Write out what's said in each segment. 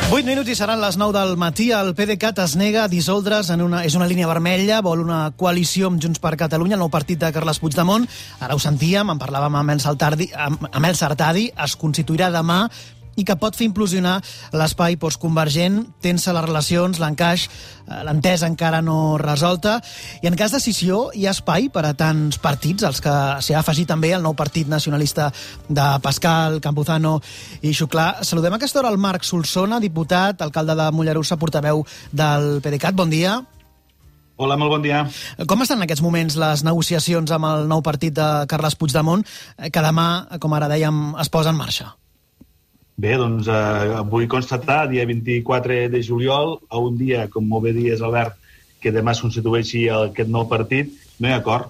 8 minuts i seran les 9 del matí. El PDeCAT es nega a dissoldre's és una línia vermella, vol una coalició amb Junts per Catalunya, el nou partit de Carles Puigdemont. Ara ho sentíem, en parlàvem amb el Sartadi, es constituirà demà i que pot fer implosionar l'espai postconvergent, tensa les relacions, l'encaix, l'entesa encara no resolta. I en cas de decisió hi ha espai per a tants partits, els que s'hi ha afegit també el nou partit nacionalista de Pascal, Campuzano i Xuclà. Saludem a aquesta hora el Marc Solsona, diputat, alcalde de Mollerussa, portaveu del PDeCAT. Bon dia. Hola, molt bon dia. Com estan en aquests moments les negociacions amb el nou partit de Carles Puigdemont, que demà, com ara dèiem, es posa en marxa? Bé, doncs vull constatar, dia 24 de juliol, a un dia, com molt bé dies, Albert, que demà es constitueixi aquest nou partit, no hi ha acord.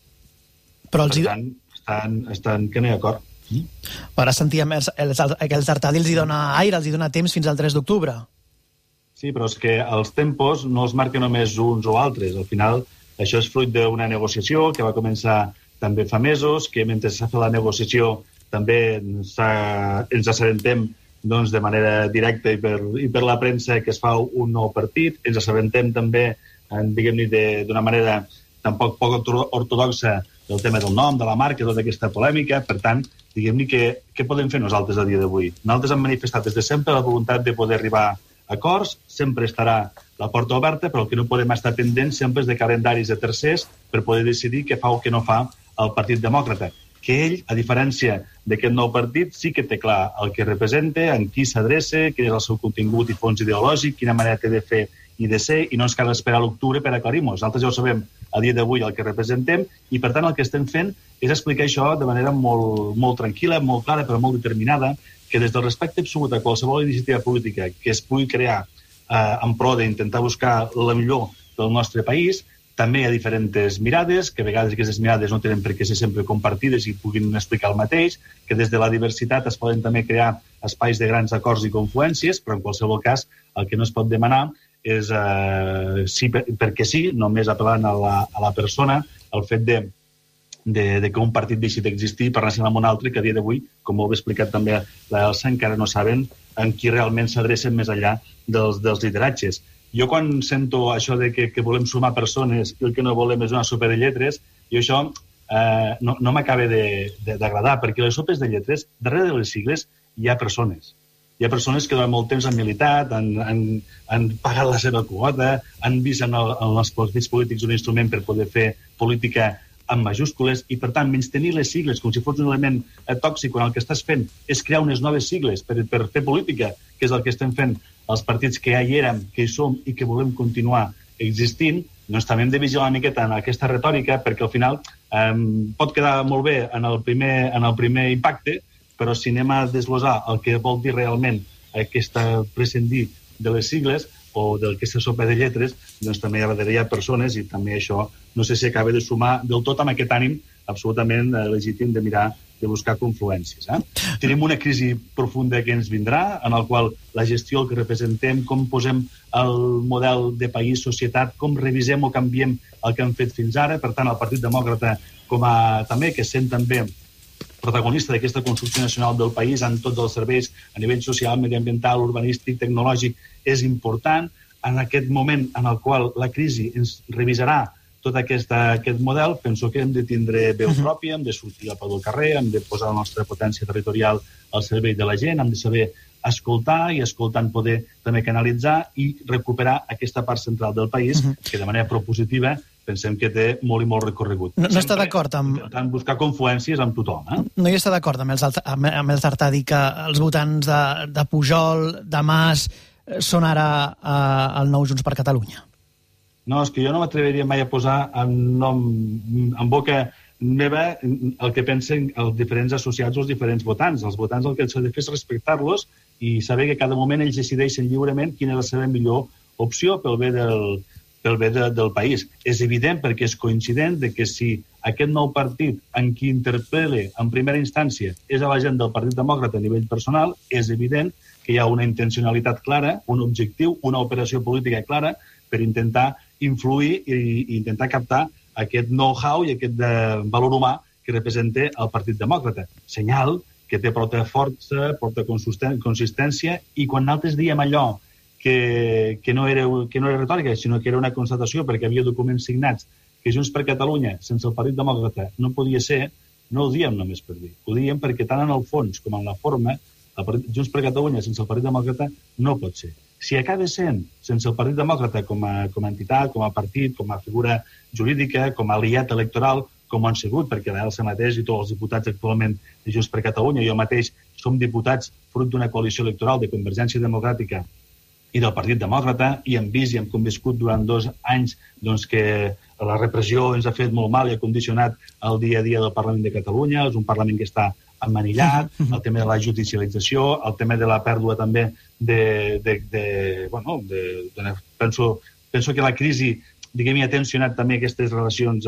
Però per tant, estan que no hi ha acord. Ara sentíem que el Sartadi els hi dona aire, els hi dona temps fins al 3 d'octubre. Sí, però és que els tempos no els marquen només uns o altres. Al final, això és fruit d'una negociació que va començar també fa mesos, que mentre s'ha fet la negociació també ens assabentem de manera directa i per la premsa que es fa un nou partit. Ens assabentem també, diguem-ne, d'una manera tampoc poc ortodoxa del tema del nom, de la marca, tota aquesta polèmica. Per tant, diguem-ne, què podem fer nosaltres a dia d'avui? Nosaltres hem manifestat des de sempre la voluntat de poder arribar a acords, sempre estarà la porta oberta, però el que no podem estar pendents sempre és de calendaris de tercers per poder decidir què fa o què no fa el Partit Demòcrata. Que ell, a diferència d'aquest nou partit, sí que té clar el que representa, en qui s'adreça, quin és el seu contingut i fons ideològic, quina manera té de fer i de ser, i no ens cal esperar a l'octubre per aclarir-ho. Nosaltres ja ho sabem a dia d'avui el que representem, i per tant el que estem fent és explicar això de manera molt tranquil·la, molt clara, però molt determinada, que des del respecte absolut a qualsevol iniciativa política que es pugui crear en pro d'intentar buscar la millor del nostre país, també hi ha diferents mirades, que a vegades aquestes mirades no tenen per què ser sempre compartides i puguin explicar el mateix, que des de la diversitat es poden també crear espais de grans acords i confluències, però en qualsevol cas el que no es pot demanar és, sí, perquè sí, només apel·lant a la persona, el fet de que un partit deixi d'existir per anar-se'n amb un altre, que a dia d'avui, com ho he explicat també l'Elsa, encara no saben en qui realment s'adrecen més enllà dels lideratges. Jo quan sento això de que volem sumar persones i el que no volem és una sopa de lletres, jo això no m'acaba d'agradar, perquè les sopes de lletres, darrere de les sigles, hi ha persones. Hi ha persones que durant molt temps han militat, han pagat la seva quota, han vist en els partits polítics un instrument per poder fer política amb majúscules, i per tant menystenir les sigles com si fos un element tòxic quan el que estàs fent és crear unes noves sigles per fer política, que és el que estem fent els partits que ja hi érem, que hi som i que volem continuar existint, doncs també hem de vigilar una miqueta en aquesta retòrica, perquè al final pot quedar molt bé en el primer impacte, però si anem a desglosar el que vol dir realment aquesta prescindir de les sigles o d'aquesta sopa de lletres, doncs també hi ha persones, i també això no sé si acaba de sumar del tot amb aquest ànim absolutament legítim de mirar de buscar confluències. Tenim una crisi profunda que ens vindrà, en el qual la gestió, el que representem, com posem el model de país, societat, com revisem o canviem el que hem fet fins ara. Per tant, el Partit Demòcrata, com a també, que sent també protagonista d'aquesta construcció nacional del país en tots els serveis a nivell social, mediambiental, urbanístic, tecnològic, és important. En aquest moment en el qual la crisi ens revisarà tot aquest model, penso que hem de tindre veu pròpia, hem de sortir a peu del carrer, hem de posar la nostra potència territorial al servei de la gent, hem de saber escoltar i escoltant poder també canalitzar i recuperar aquesta part central del país que de manera propositiva pensem que té molt i molt recorregut. No està d'acord amb... Intentant buscar confluències amb tothom. No hi està d'acord amb el Sartadi que els votants de Pujol, de Mas, són ara el nou Junts per Catalunya? No, és que jo no m'atreviria mai a posar en boca meva el que pensen els diferents associats o els diferents votants. Els votants el que s'ha de fer és respectar-los i saber que cada moment ells decideixen lliurement quina és la seva millor opció pel bé del país. És evident, perquè és coincident, que si aquest nou partit en qui interpel·la en primera instància és a la gent del Partit Demòcrata a nivell personal, és evident que hi ha una intencionalitat clara, un objectiu, una operació política clara per intentar influir i intentar captar aquest know-how i aquest valor humà que representa el Partit Demòcrata. Senyal que té prou força, porta consistència, i quan nosaltres diem allò que no era retòrica, sinó que era una constatació perquè havia documents signats que Junts per Catalunya, sense el Partit Demòcrata, no podia ser, no ho diem només per dir. Ho diem perquè tant en el fons com en la forma, Junts per Catalunya sense el Partit Demòcrata no pot ser. Si acaba sent sense el Partit Demòcrata com a entitat, com a partit, com a figura jurídica, com a aliat electoral, com ho han sigut, perquè l'Elsa mateix i tots els diputats actualment de Junts per Catalunya, jo mateix som diputats fruit d'una coalició electoral de Convergència Democràtica i del Partit Demòcrata, i hem vist i hem conviscut durant 2 anys doncs, que la repressió ens ha fet molt mal i ha condicionat el dia a dia del Parlament de Catalunya. És un Parlament que està emmanillat, el tema de la judicialització, el tema de la pèrdua també penso que la crisi, diguem-hi, ha tensionat també aquestes relacions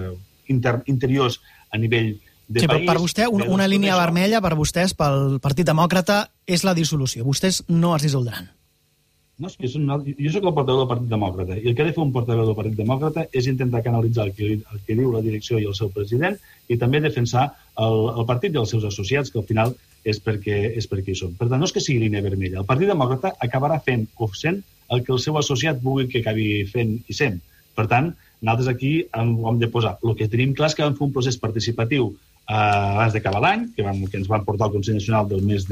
interiors a nivell de país. Per vostè, una línia vermella per vostès, pel Partit Demòcrata, és la dissolució. Vostès no es dissoldran. No, jo soc el portaveu del Partit Demòcrata, i el que ha de fer un portaveu del Partit Demòcrata és intentar canalitzar el que diu la direcció i el seu president, i també defensar el partit i els seus associats, que al final és perquè hi són. Per tant, no és que sigui línia vermella. El Partit Demòcrata acabarà fent o sent el que el seu associat vulgui que acabi fent i sent. Per tant, nosaltres aquí ho hem de posar. El que tenim clar és que vam fer un procés participatiu abans d'acabar l'any, que ens van portar al Consell Nacional del mes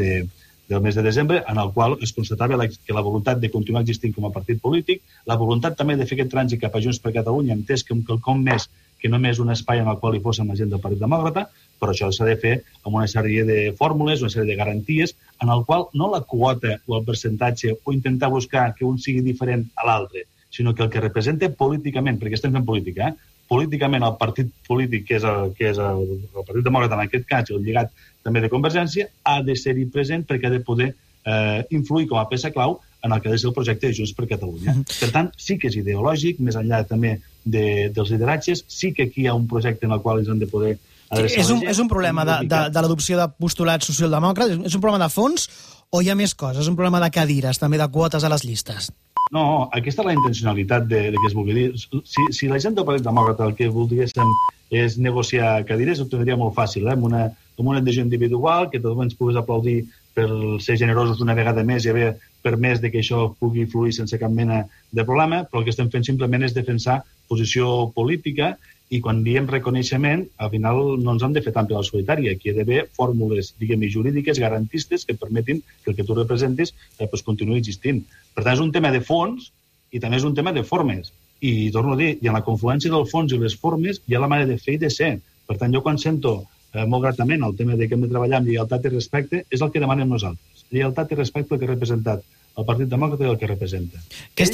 de desembre, en el qual es constatava que la voluntat de continuar existint com a partit polític, la voluntat també de fer aquest trànsit cap a Junts per Catalunya, entès que quelcom més que només un espai en el qual hi fos amb la gent del Partit Demòcrata, però això s'ha de fer amb una sèrie de fórmules, una sèrie de garanties, en el qual no la quota o el percentatge o intentar buscar que un sigui diferent a l'altre, sinó que el que representa políticament, perquè estem fent política, políticament el partit polític, que és el Partit Demòcrata en aquest cas, i el lligat també de Convergència, ha de ser-hi present perquè ha de poder influir com a peça clau en el que ha de ser el projecte de Junts per Catalunya. Per tant, sí que és ideològic, més enllà també dels lideratges, sí que aquí hi ha un projecte en el qual ens han de poder adreçar la gent. És un problema de l'adopció de postulats socialdemòcrates? És un problema de fons o hi ha més coses? És un problema de cadires, també de quotes a les llistes? No, aquesta és la intencionalitat de que es vulgui dir. Si la gent del Partit Demòcrata el que voldríem és negociar cadires, ho tindria molt fàcil, amb una adhesió individual, que tothom ens pogués aplaudir per ser generosos una vegada més i haver permès que això pugui fluir sense cap mena de problema, però el que estem fent simplement és defensar posició política, i quan diem reconeixement, al final no ens hem de fer tan per la solitària. Aquí hi ha d'haver fórmules, diguem-hi, jurídiques, garantistes, que permetin que el que tu representis continuï existint. Per tant, és un tema de fons i també és un tema de formes. I torno a dir, i en la confluència del fons i les formes hi ha la manera de fer i de ser. Per tant, jo quan sento molt gratament el tema de que hem de treballar amb lleialtat i respecte, és el que demanem nosaltres. Lleialtat i respecte al que ha representat el Partit Demòcrata i el que representa.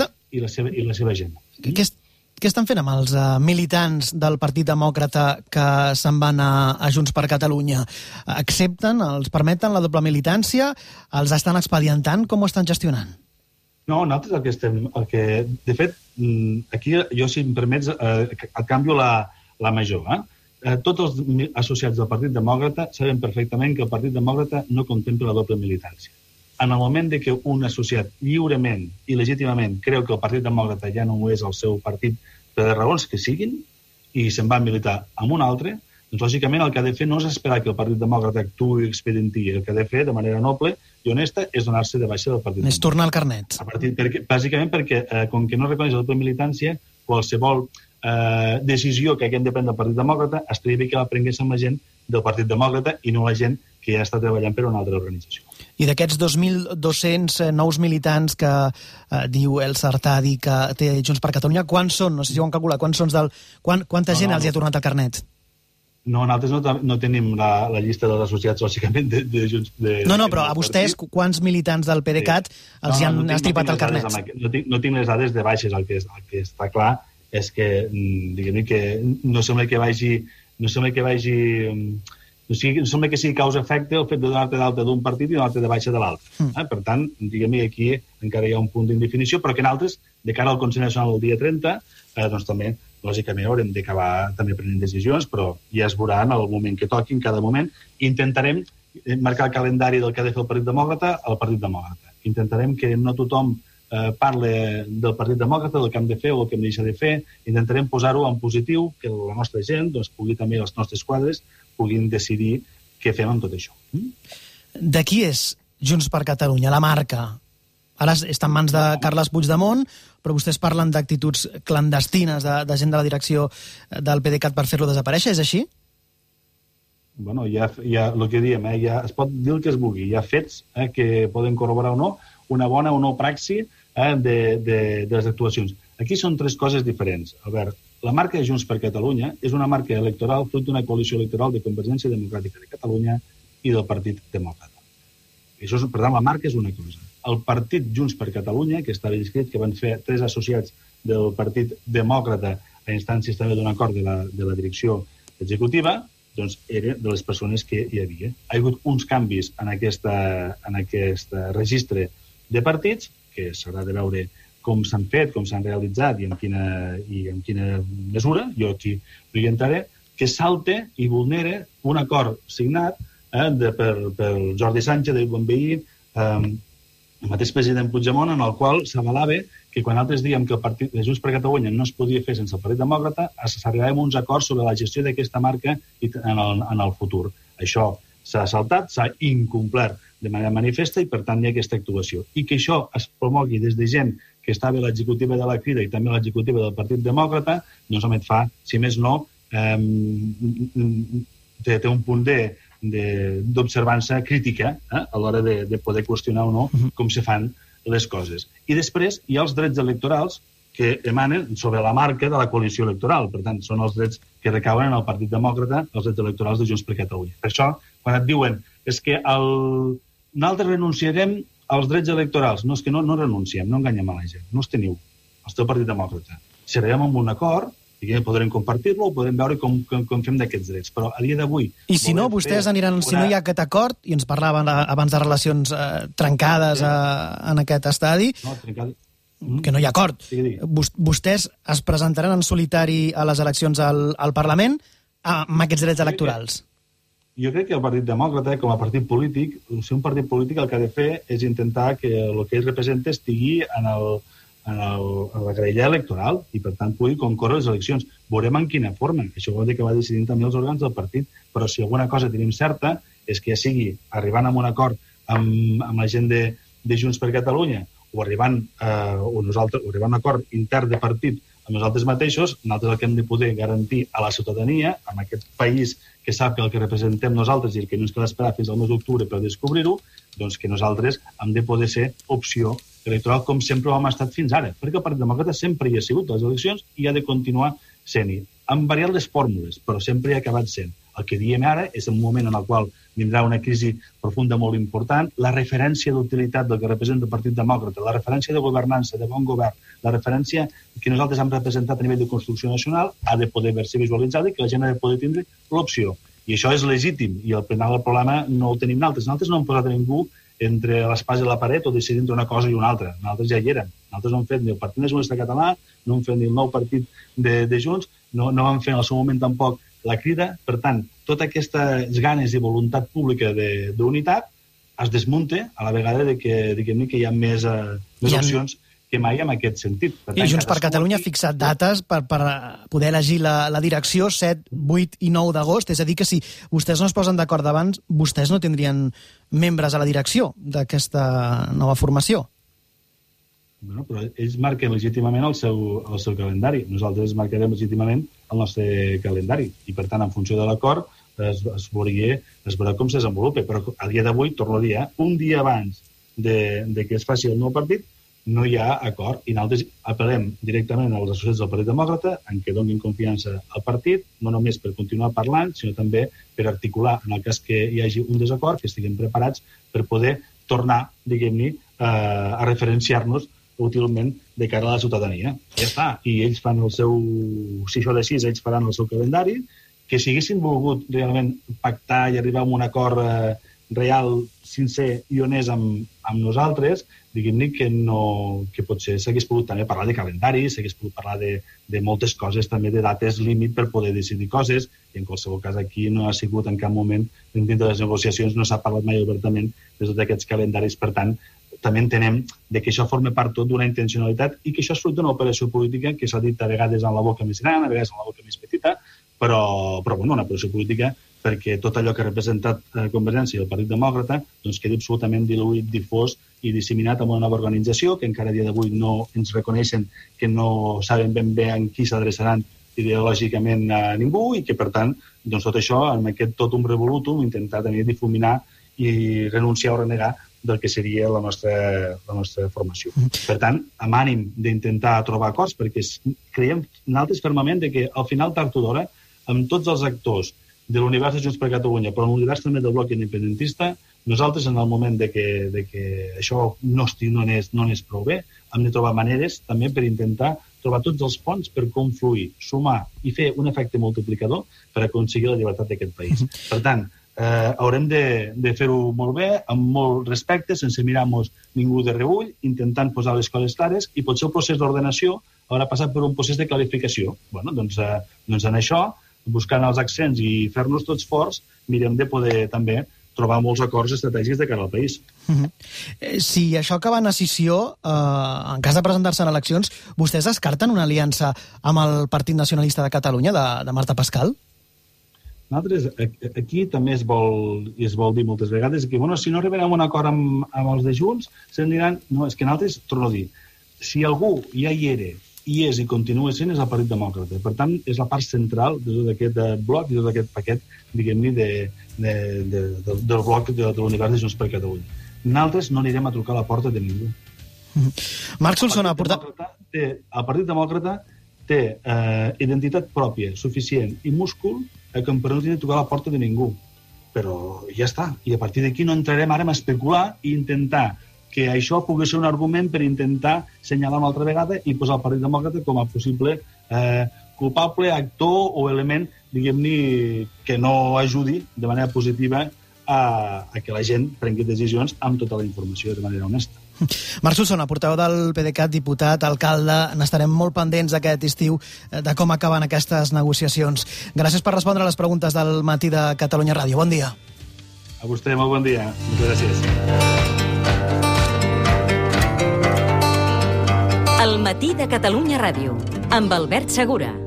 I la seva gent. Què estan fent amb els militants del Partit Demòcrata que se'n van a Junts per Catalunya? Accepten, els permeten la doble militància? Els estan expedientant? Com ho estan gestionant? No, nosaltres de fet, aquí jo, si em permets, et canvio la major. Tots els associats del Partit Demòcrata saben perfectament que el Partit Demòcrata no contempla la doble militància. En el moment que un associat lliurement i legítimament creu que el Partit Demòcrata ja no és el seu partit per les raons que siguin i se'n va a militar amb un altre, doncs lògicament el que ha de fer no és esperar que el Partit Demòcrata actuï expedientí. El que ha de fer de manera noble i honesta és donar-se de baixa del Partit Demòcrata. És tornar al carnet. Bàsicament perquè, com que no reconeix la doble militància, qualsevol decisió que haguem de prendre del Partit Demòcrata estaria bé que la prengués amb la gent del Partit Demòcrata i no la gent que ja està treballant per una altra organització. I d'aquests 2.200 nous militants que diu el Sartadi que té Junts per Catalunya, quants són? No sé si ho han calculat. Quanta gent els hi ha tornat el carnet? No, nosaltres no tenim la llista dels associats, lògicament, de Junts... No, però a vostès, quants militants del PDeCAT els hi han estripat el carnet? No tinc les dades de baixes. El que està clar és que, diguem-ne, que no sembla que vagi... No sembla que sigui causa-efecte el fet de donar-te d'alta d'un partit i donar-te de baixa de l'altre. Per tant, diguem-ne, aquí encara hi ha un punt d'indefinició, però que nosaltres, de cara al Consell Nacional del dia 30, doncs també, lògicament, haurem d'acabar també prenent decisions, però ja es veurà en el moment que toqui, en cada moment. Intentarem marcar el calendari del que ha de fer el Partit Demòcrata al Partit Demòcrata. Intentarem que no tothom parle del Partit Demòcrata, del que hem de fer o el que hem de deixar de fer. Intentarem posar-ho en positiu, que la nostra gent, doncs, pugui també, els nostres quadres, puguin decidir què fem amb tot això. De qui és Junts per Catalunya, la marca? Ara està en mans de Carles Puigdemont, però vostès parlen d'actituds clandestines de gent de la direcció del PDeCAT per fer-lo desaparèixer, és així? Bueno, hi ha el que diem, es pot dir el que es vulgui, hi ha fets que poden corroborar o no una bona o no praxi de les actuacions. Aquí són tres coses diferents. A veure, la marca de Junts per Catalunya és una marca electoral fruit d'una coalició electoral de Convergència Democràtica de Catalunya i del Partit Demòcrata. Això, per tant, la marca és una cosa. El partit Junts per Catalunya, que estava inscrit, que van fer 3 associats del Partit Demòcrata a instàncies també d'un acord de la direcció executiva, doncs era de les persones que hi havia. Ha hagut uns canvis en aquest registre de partits, que s'haurà de veure com s'han fet, com s'han realitzat i en quina mesura, jo aquí no hi entraré, que salta i vulnera un acord signat per Jordi Sánchez, David Bonvehí, el mateix president Puigdemont, en el qual s'avalava que quan altres dèiem que el partit de Junts per Catalunya no es podia fer sense el Partit Demòcrata, s'arribàvem a uns acords sobre la gestió d'aquesta marca en el futur. Això s'ha saltat, s'ha incomplert de manera manifesta i, per tant, hi ha aquesta actuació. I que això es promogui des de gent que estava a l'executiva de la Crida i també a l'executiva del Partit Demòcrata, doncs home, et fa, si més no, té un punt d'observança crítica a l'hora de poder qüestionar o no com se fan les coses. I després hi ha els drets electorals que emanen sobre la marca de la coalició electoral. Per tant, són els drets que recauen en el Partit Demòcrata, els drets electorals de Junts per Catalunya. Per això, quan et diuen és que nosaltres renunciarem als drets electorals, no, és que no renunciem, no enganyem a la gent, no els teniu, els té el Partit Demòcrata. Si arribem a un acord, podrem compartir-lo o podem veure com fem d'aquests drets. Però a dia d'avui... I si no, vostès aniran... Si no hi ha aquest acord, i ens parlaven abans de relacions trencades en aquest estadi, que no hi ha acord. Vostès es presentaran en solitari a les eleccions al Parlament amb aquests drets electorals. Jo crec que el Partit Demòcrata, com a partit polític, si un partit polític el que ha de fer és intentar que el que ell representa estigui en la graella electoral i, per tant, pugui concórrer les eleccions. Veurem en quina forma. Això vol dir que va decidint també els òrgans del partit, però si alguna cosa tenim certa és que ja sigui arribant a un acord amb la gent de Junts per Catalunya o arribant a un acord intern de partit amb nosaltres mateixos, nosaltres el que hem de poder garantir a la ciutadania, en aquest país que sap que el que representem nosaltres i el que no ens cal esperar fins al mes d'octubre per descobrir-ho, doncs que nosaltres hem de poder ser opció electoral com sempre ho hem estat fins ara, perquè el Partit Demòcrata sempre hi ha sigut a les eleccions i ha de continuar sent-hi. Han variat les fórmules, però sempre hi ha acabat sent. El que diem ara és un moment en el qual vindrà una crisi profunda molt important, la referència d'utilitat del que representa el Partit Demòcrata, la referència de governança, de bon govern, la referència que nosaltres hem representat a nivell de construcció nacional ha de poder verse visualitzada i que la gent ha de poder tindre l'opció. I això és legítim, i al final el problema no el tenim nosaltres. Nosaltres no hem posat a ningú entre l'espasa i la paret o decidir entre una cosa i una altra. Nosaltres ja hi érem. Nosaltres no hem fet ni el Partit Nacionalista Català, no hem fet ni el nou partit de Junts, no vam fer en el seu moment tampoc la Crida. Per tant, totes aquestes ganes i voluntat pública d'unitat es desmunta a la vegada que hi ha més opcions que mai en aquest sentit. Per tant, I Junts per Catalunya ha fixat dates per poder elegir la direcció 7, 8 i 9 d'agost, és a dir que si vostès no es posen d'acord abans, vostès no tindrien membres a la direcció d'aquesta nova formació. Bueno, però ells marquen legítimament el seu calendari. Nosaltres marcarem legítimament el nostre calendari i, per tant, en funció de l'acord es veurà com se desenvolupa. Però a dia d'avui, torno a dir, un dia abans de que es faci el nou partit, no hi ha acord i nosaltres apel·lem directament als associats del Partit Demòcrata en què donin confiança al partit, no només per continuar parlant, sinó també per articular, en el cas que hi hagi un desacord, que estiguem preparats per poder tornar, diguem-ne, a referenciar-nos útilment de cara a la ciutadania. Ja està. I ells fan el seu... Si això de 6, ells faran el seu calendari, que si haguessin volgut realment pactar i arribar a un acord real, sincer i honest amb nosaltres, diguem-ne que potser s'hagués pogut també parlar de calendari, s'hagués pogut parlar de moltes coses, també de dates límit per poder decidir coses, i en qualsevol cas aquí no ha sigut en cap moment, dintre de les negociacions no s'ha parlat mai obertament de tots aquests calendaris. Per tant, també entenem que això forma part tot d'una intencionalitat i que això és fruit d'una operació política que s'ha dit a vegades en la boca més gran, a vegades en la boca més petita, però bueno, una operació política perquè tot allò que ha representat Convergència i el Partit Demòcrata doncs quedi absolutament diluït, difós i disseminat amb una nova organització que encara a dia d'avui no ens reconeixen, que no saben ben bé en qui s'adreçaran ideològicament a ningú i que, per tant, doncs tot això, amb aquest totum revolutum, intentar també difuminar i renunciar o renegar del que seria la nostra formació. Per tant, amb ànim d'intentar trobar acords, perquè creiem nosaltres fermament que al final, tard o d'hora, amb tots els actors de l'univers de Junts per Catalunya, però l'univers també del bloc independentista, nosaltres, en el moment de que això no és prou bé, hem de trobar maneres també per intentar trobar tots els ponts per confluir, sumar i fer un efecte multiplicador per aconseguir la llibertat d'aquest país. Per tant, haurem de fer-ho molt bé, amb molt respecte, sense mirar-nos ningú de reüll, intentant posar les coses clares, i potser el procés d'ordenació haurà passat per un procés de clarificació. Bueno, doncs en això, buscant els accents i fer-nos tots forts, mirem de poder també trobar molts acords estratègics de cara al país. Si això acaba en escissió, en cas de presentar-se en eleccions, vostès descarten una aliança amb el Partit Nacionalista de Catalunya, de Marta Pascal? Nosaltres, aquí també es vol dir moltes vegades que, bueno, si no arribarem a un acord amb els de Junts, se'n diran, no, és que nosaltres, torno a dir, si algú ja hi era, hi és i continua sent, és el Partit Demòcrata. Per tant, és la part central de tot aquest bloc i tot aquest paquet, diguem-ne, del bloc de l'univers de Junts per Catalunya. Nosaltres no anirem a trucar a la porta de ningú. Marc Solsona ha portat... El Partit Demòcrata té identitat pròpia, suficient i múscul que per no tenir de trucar a la porta de ningú. Però ja està. I a partir d'aquí no entrarem ara a especular i intentar que això pugui ser un argument per intentar assenyalar una altra vegada i posar el Partit Demòcrata com a possible culpable, actor o element, diguem-ne, que no ajudi de manera positiva a que la gent prengui decisions amb tota la informació de manera honesta. Marc Solsona, portaveu del PDeCAT, diputat, alcalde, n'estarem molt pendents aquest estiu de com acaben aquestes negociacions. Gràcies per respondre a les preguntes del Matí de Catalunya Ràdio. Bon dia. A vostè, molt bon dia. Moltes gràcies. El Matí de Catalunya Ràdio, amb Albert Segura.